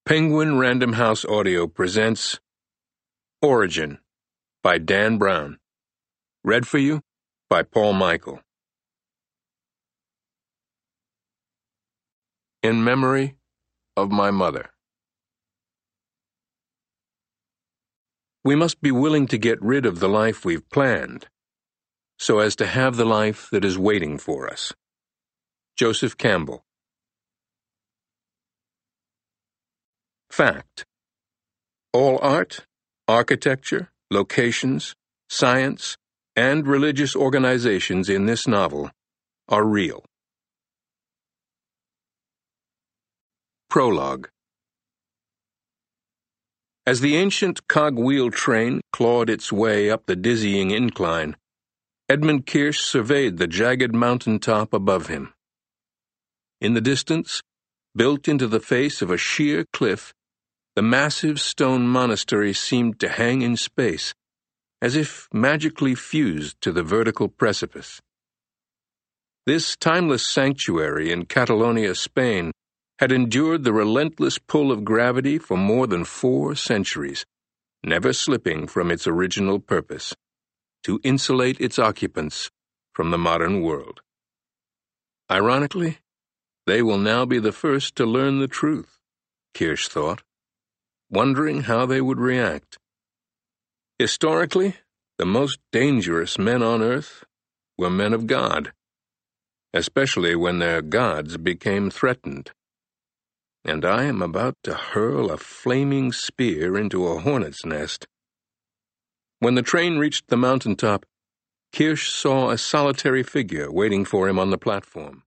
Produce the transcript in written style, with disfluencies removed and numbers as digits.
Penguin Random House Audio presents Origin by Dan Brown. Read for you by Paul Michael. In memory of my mother. We must be willing to get rid of the life we've planned, so as to have the life that is waiting for us. Joseph Campbell. Fact. All art, architecture, locations, science, and religious organizations in this novel are real. Prologue. As the ancient cogwheel train clawed its way up the dizzying incline, Edmund Kirsch surveyed the jagged mountain top above him. In the distance, built into the face of a sheer cliff, the massive stone monastery seemed to hang in space, as if magically fused to the vertical precipice. This timeless sanctuary in Catalonia, Spain, had endured the relentless pull of gravity for more than 4 centuries, never slipping from its original purpose, to insulate its occupants from the modern world. Ironically, they will now be the first to learn the truth, Kirsch thought, wondering how they would react. Historically, the most dangerous men on earth were men of God, especially when their gods became threatened. And I am about to hurl a flaming spear into a hornet's nest. When the train reached the mountaintop, Kirsch saw a solitary figure waiting for him on the platform.